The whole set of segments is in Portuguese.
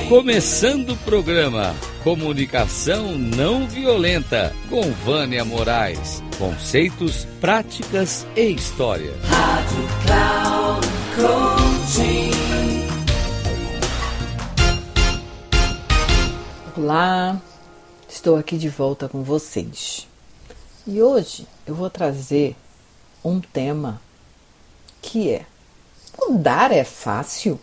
Começando o programa Comunicação Não Violenta, com Vânia Moraes. Conceitos, práticas e história. Rádio Cloud Coaching. Olá, estou aqui de volta com vocês. E hoje eu vou trazer um tema que é: mudar é fácil?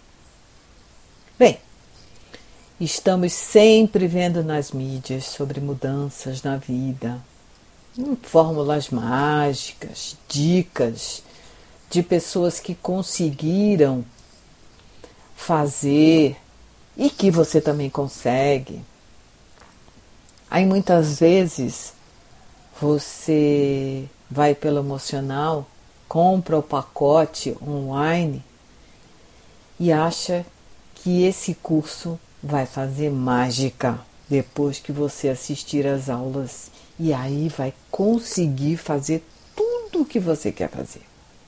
Bem, estamos sempre vendo nas mídias sobre mudanças na vida, fórmulas mágicas, dicas de pessoas que conseguiram fazer e que você também consegue. Aí muitas vezes você vai pelo emocional, compra o pacote online e acha que esse curso vai fazer mágica depois que você assistir às aulas, e aí vai conseguir fazer tudo o que você quer fazer.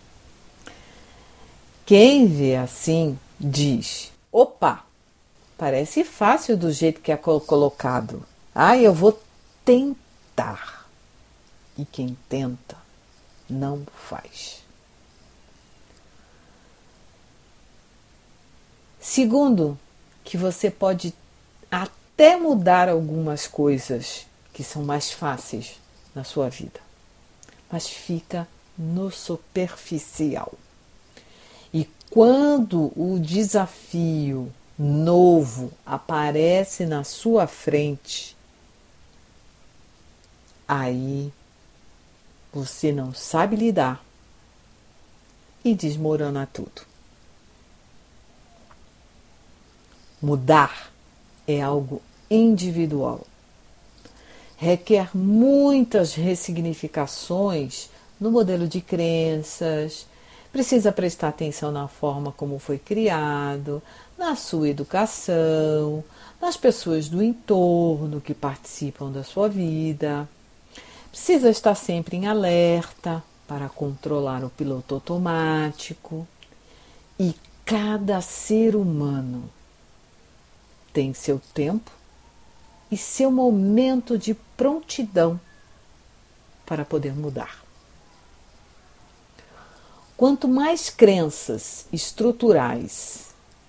Quem vê assim diz: opa, parece fácil do jeito que é colocado. Eu vou tentar. E quem tenta não faz. Segundo, que você pode até mudar algumas coisas que são mais fáceis na sua vida, mas fica no superficial. E quando o desafio novo aparece na sua frente, aí você não sabe lidar e desmorona tudo. Mudar é algo individual. Requer muitas ressignificações no modelo de crenças, precisa prestar atenção na forma como foi criado, na sua educação, nas pessoas do entorno que participam da sua vida. Precisa estar sempre em alerta para controlar o piloto automático. E cada ser humano tem seu tempo e seu momento de prontidão para poder mudar. Quanto mais crenças estruturais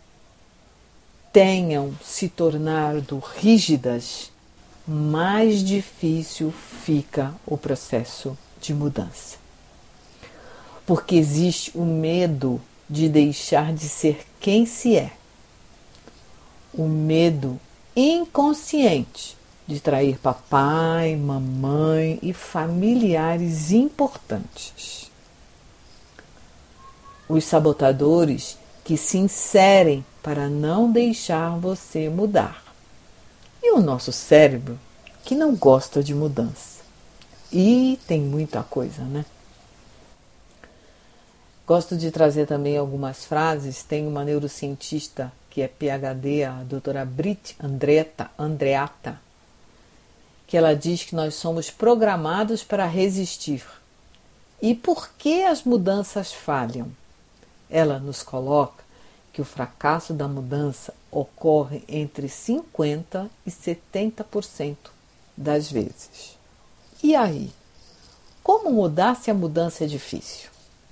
tenham se tornado rígidas, mais difícil fica o processo de mudança. Porque existe o medo de deixar de ser quem se é. O medo inconsciente de trair papai, mamãe e familiares importantes. Os sabotadores que se inserem para não deixar você mudar. E o nosso cérebro que não gosta de mudança. E tem muita coisa, né? Gosto de trazer também algumas frases. Tem uma neurocientista que é PhD, a doutora Brit Andreatta, que ela diz que nós somos programados para resistir. E por que as mudanças falham? Ela nos coloca que o fracasso da mudança ocorre entre 50% e 70% das vezes. E aí? Como mudar se a mudança é difícil?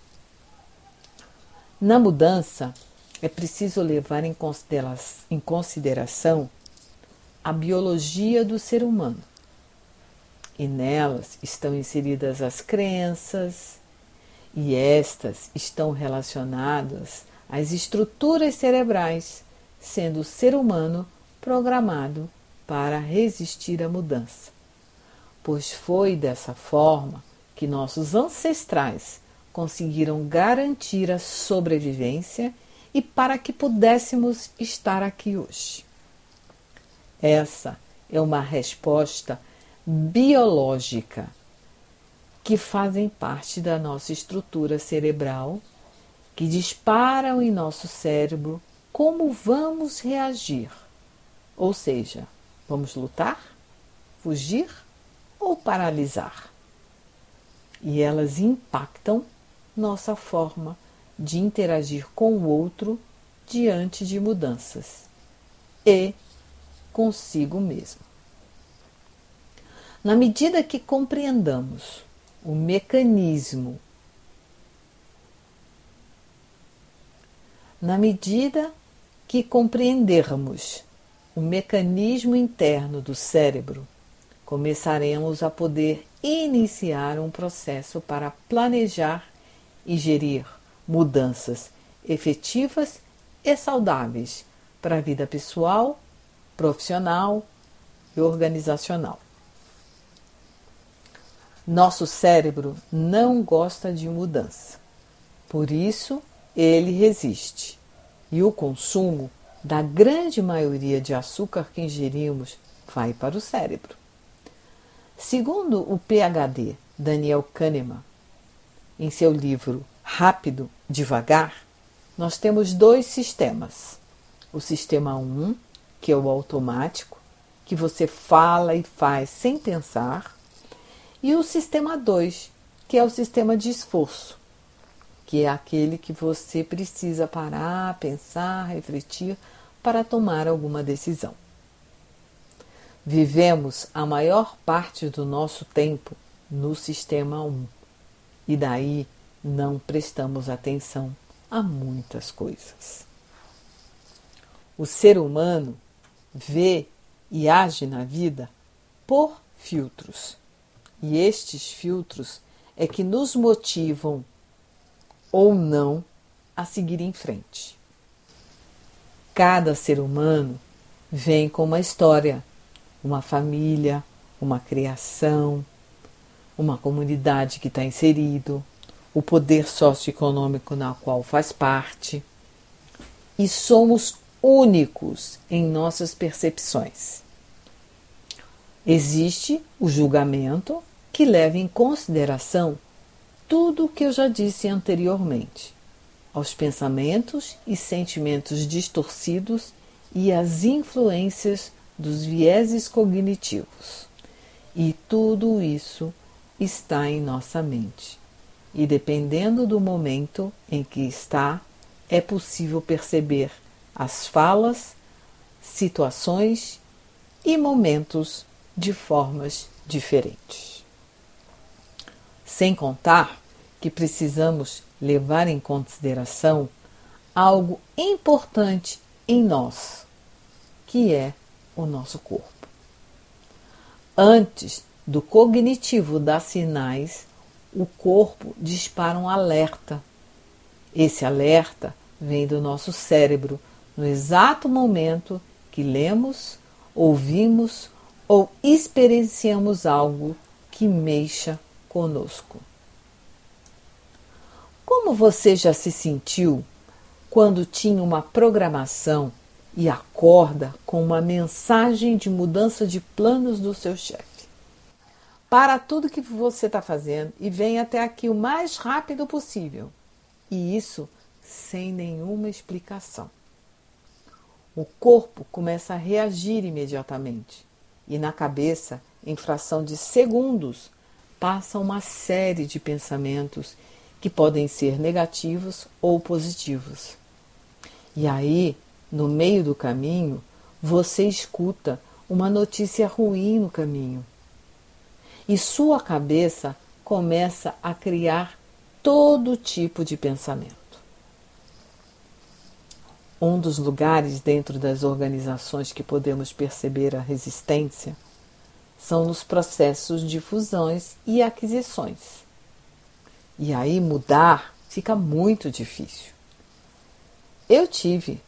Na mudança, é preciso levar em consideração a biologia do ser humano. E nelas estão inseridas as crenças, e estas estão relacionadas às estruturas cerebrais, sendo o ser humano programado para resistir à mudança. Pois foi dessa forma que nossos ancestrais conseguiram garantir a sobrevivência e para que pudéssemos estar aqui hoje. Essa é uma resposta biológica que fazem parte da nossa estrutura cerebral, que disparam em nosso cérebro como vamos reagir. Ou seja, vamos lutar, fugir ou paralisar. E elas impactam nossa forma de interagir com o outro diante de mudanças. e consigo mesmo. Na medida que compreendamos o mecanismo, o mecanismo interno do cérebro, começaremos a poder iniciar um processo para planejar e gerir mudanças efetivas e saudáveis para a vida pessoal, profissional e organizacional. Nosso cérebro não gosta de mudança, por isso ele resiste, e o consumo da grande maioria de açúcar que ingerimos vai para o cérebro. Segundo o PhD Daniel Kahneman, em seu livro Rápido, Devagar, nós temos 2 sistemas. O sistema 1, que é o automático, que você fala e faz sem pensar, e o sistema 2, que é o sistema de esforço, que é aquele que você precisa parar, pensar, refletir para tomar alguma decisão. Vivemos a maior parte do nosso tempo no sistema 1 e daí não prestamos atenção a muitas coisas. O ser humano vê e age na vida por filtros, e estes filtros é que nos motivam ou não a seguir em frente. Cada ser humano vem com uma história, uma família, uma criação, uma comunidade que está inserido, o poder socioeconômico na qual faz parte, e somos únicos em nossas percepções. Existe o julgamento, que leva em consideração tudo o que eu já disse anteriormente, aos pensamentos e sentimentos distorcidos e às influências dos vieses cognitivos. E tudo isso está em nossa mente. E dependendo do momento em que está, é possível perceber as falas, situações e momentos de formas diferentes. Sem contar que precisamos levar em consideração algo importante em nós, que é o nosso corpo. Antes do cognitivo dar sinais, o corpo dispara um alerta. Esse alerta vem do nosso cérebro no exato momento que lemos, ouvimos ou experienciamos algo que mexa conosco. Como você já se sentiu quando tinha uma programação e acorda com uma mensagem de mudança de planos do seu chefe? Para tudo que você está fazendo e vem até aqui o mais rápido possível. E isso sem nenhuma explicação. O corpo começa a reagir imediatamente e na cabeça, em fração de segundos, passa uma série de pensamentos que podem ser negativos ou positivos. E aí, no meio do caminho, você escuta uma notícia ruim no caminho. E sua cabeça começa a criar todo tipo de pensamento. Um dos lugares dentro das organizações que podemos perceber a resistência são nos processos de fusões e aquisições. E aí mudar fica muito difícil. Eu tive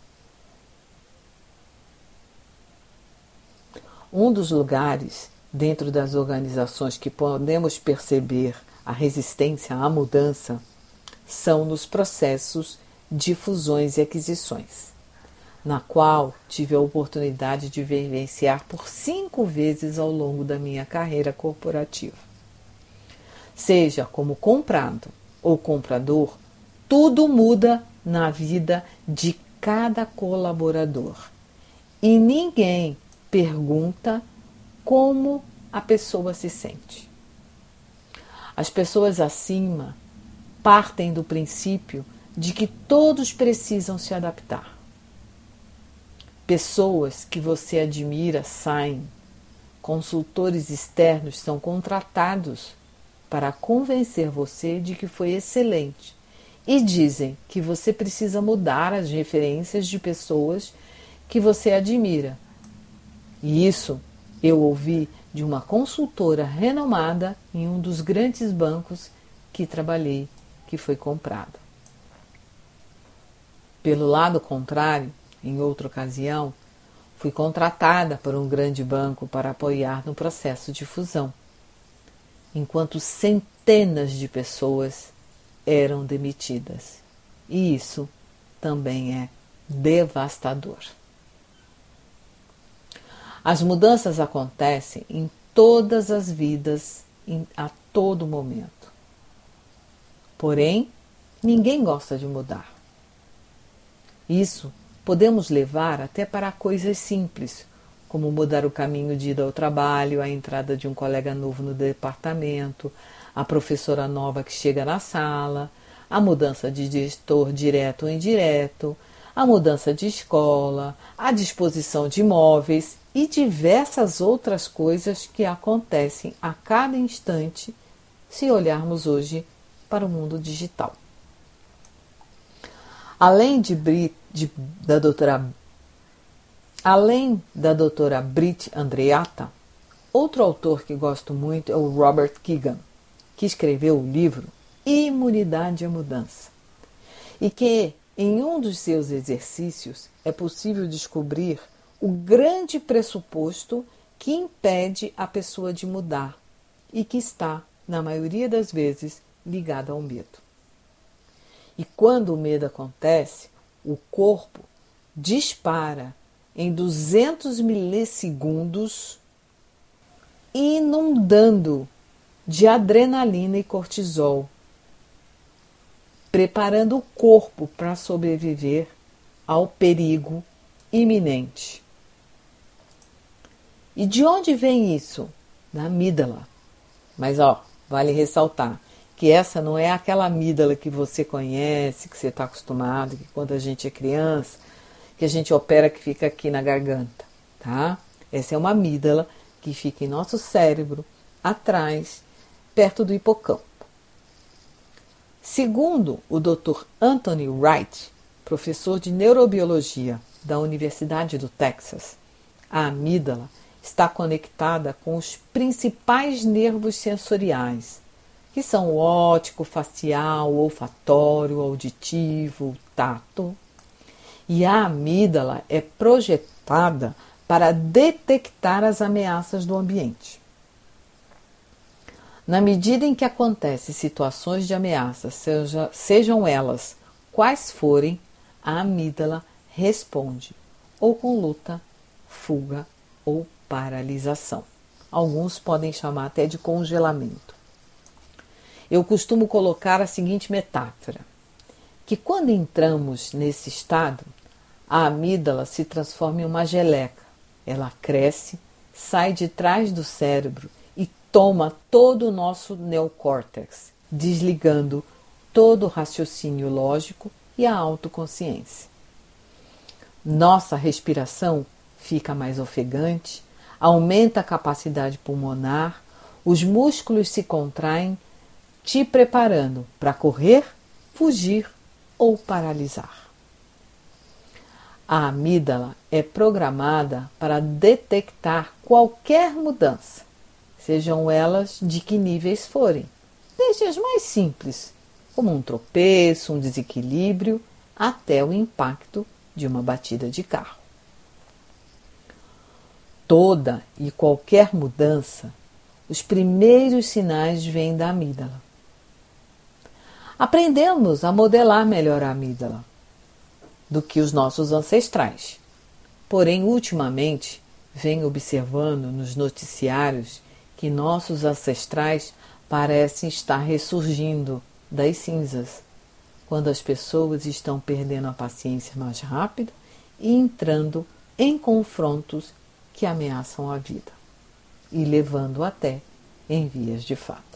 um dos lugares dentro das organizações que podemos perceber a resistência à mudança são nos processos de fusões e aquisições, na qual tive a oportunidade de vivenciar por 5 vezes ao longo da minha carreira corporativa. Seja como comprado ou comprador, tudo muda na vida de cada colaborador. E ninguém pergunta como a pessoa se sente. As pessoas acima partem do princípio de que todos precisam se adaptar. Pessoas que você admira saem. Consultores externos são contratados para convencer você de que foi excelente e dizem que você precisa mudar as referências de pessoas que você admira. E isso eu ouvi de uma consultora renomada em um dos grandes bancos que trabalhei, que foi comprado. Pelo lado contrário, em outra ocasião, fui contratada por um grande banco para apoiar no processo de fusão, enquanto centenas de pessoas eram demitidas. E isso também é devastador. As mudanças acontecem em todas as vidas, a todo momento. Porém, ninguém gosta de mudar. Isso podemos levar até para coisas simples, como mudar o caminho de ida ao trabalho, a entrada de um colega novo no departamento, a professora nova que chega na sala, a mudança de gestor direto ou indireto, a mudança de escola, a disposição de imóveis e diversas outras coisas que acontecem a cada instante se olharmos hoje para o mundo digital. Além da doutora Brit Andreatta, outro autor que gosto muito é o Robert Kegan, que escreveu o livro Imunidade à Mudança, e que em um dos seus exercícios é possível descobrir o grande pressuposto que impede a pessoa de mudar e que está, na maioria das vezes, ligado ao medo. E quando o medo acontece, o corpo dispara em 200 milissegundos, inundando de adrenalina e cortisol, preparando o corpo para sobreviver ao perigo iminente. E de onde vem isso? Da amígdala. Mas vale ressaltar que essa não é aquela amígdala que você conhece, que você está acostumado, que quando a gente é criança, que a gente opera, que fica aqui na garganta, tá? Essa é uma amígdala que fica em nosso cérebro, atrás, perto do hipocampo. Segundo o Dr. Anthony Wright, professor de neurobiologia da Universidade do Texas, a amígdala está conectada com os principais nervos sensoriais, que são o óptico, facial, olfatório, auditivo, tato. E a amígdala é projetada para detectar as ameaças do ambiente. Na medida em que acontecem situações de ameaça, sejam elas quais forem, a amígdala responde, ou com luta, fuga ou paralisação. Alguns podem chamar até de congelamento. Eu costumo colocar a seguinte metáfora, que quando entramos nesse estado, a amígdala se transforma em uma geleca. Ela cresce, sai de trás do cérebro e toma todo o nosso neocórtex, desligando todo o raciocínio lógico e a autoconsciência. Nossa respiração fica mais ofegante, aumenta a capacidade pulmonar, os músculos se contraem, te preparando para correr, fugir ou paralisar. A amígdala é programada para detectar qualquer mudança, sejam elas de que níveis forem, desde as mais simples, como um tropeço, um desequilíbrio, até o impacto de uma batida de carro. Toda e qualquer mudança, os primeiros sinais vêm da amígdala. Aprendemos a modelar melhor a amígdala do que os nossos ancestrais. Porém, ultimamente, venho observando nos noticiários que nossos ancestrais parecem estar ressurgindo das cinzas, quando as pessoas estão perdendo a paciência mais rápido e entrando em confrontos que ameaçam a vida e levando até em vias de fato.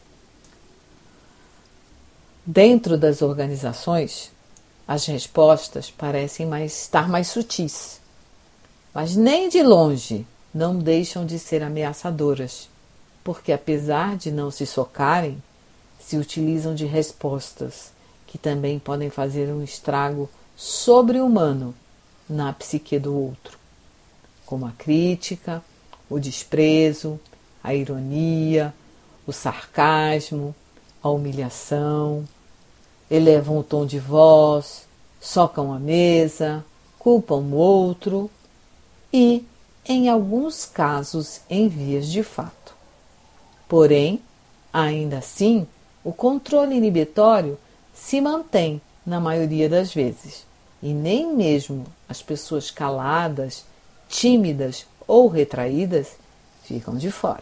Dentro das organizações, as respostas parecem estar mais sutis, mas nem de longe não deixam de ser ameaçadoras, porque apesar de não se socarem, se utilizam de respostas que também podem fazer um estrago sobre-humano na psique do outro, como a crítica, o desprezo, a ironia, o sarcasmo, a humilhação, elevam o tom de voz, socam a mesa, culpam o outro e, em alguns casos, em vias de fato. Porém, ainda assim, o controle inibitório se mantém na maioria das vezes, e nem mesmo as pessoas caladas, tímidas ou retraídas ficam de fora.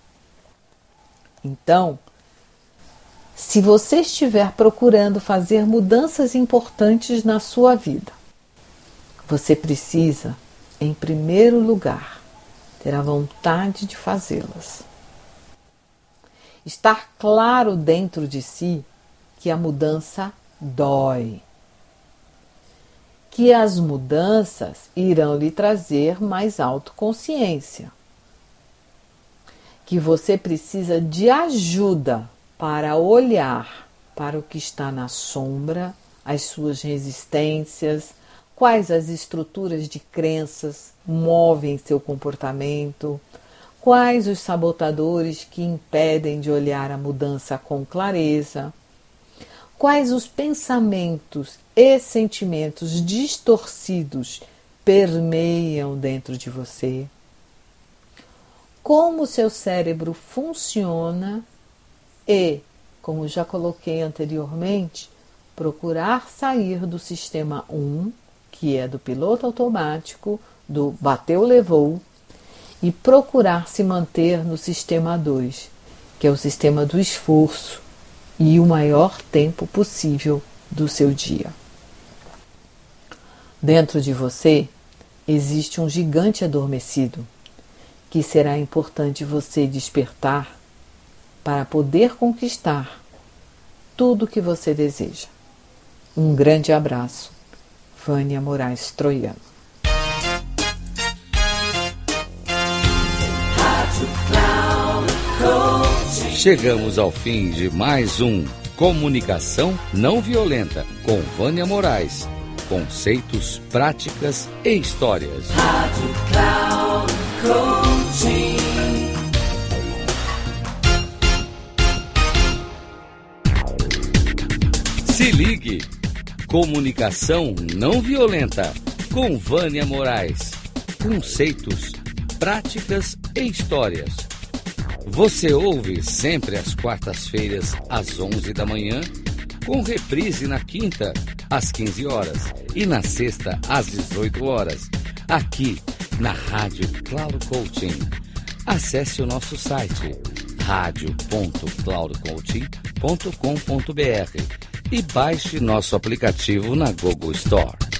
Então, se você estiver procurando fazer mudanças importantes na sua vida, você precisa, em primeiro lugar, ter a vontade de fazê-las. Estar claro dentro de si que a mudança dói, que as mudanças irão lhe trazer mais autoconsciência, que você precisa de ajuda para olhar para o que está na sombra, as suas resistências, quais as estruturas de crenças movem seu comportamento, quais os sabotadores que impedem de olhar a mudança com clareza, quais os pensamentos e sentimentos distorcidos permeiam dentro de você, como seu cérebro funciona e, como já coloquei anteriormente, procurar sair do sistema 1, que é do piloto automático, do bateu, levou, e procurar se manter no sistema 2, que é o sistema do esforço e o maior tempo possível do seu dia. Dentro de você existe um gigante adormecido, que será importante você despertar para poder conquistar tudo o que você deseja. Um grande abraço. Vânia Moraes Troiano. Chegamos ao fim de mais um Comunicação Não Violenta com Vânia Moraes. Conceitos, práticas e histórias. Rádio Cloud Coaching. Se ligue! Comunicação Não Violenta com Vânia Moraes. Conceitos, práticas e histórias. Você ouve sempre às quartas-feiras, às 11 da manhã, com reprise na quinta, às 15 horas e na sexta, às 18 horas, aqui na Rádio Cloud Coaching. Acesse o nosso site radio.cloudcoaching.com.br e baixe nosso aplicativo na Google Store.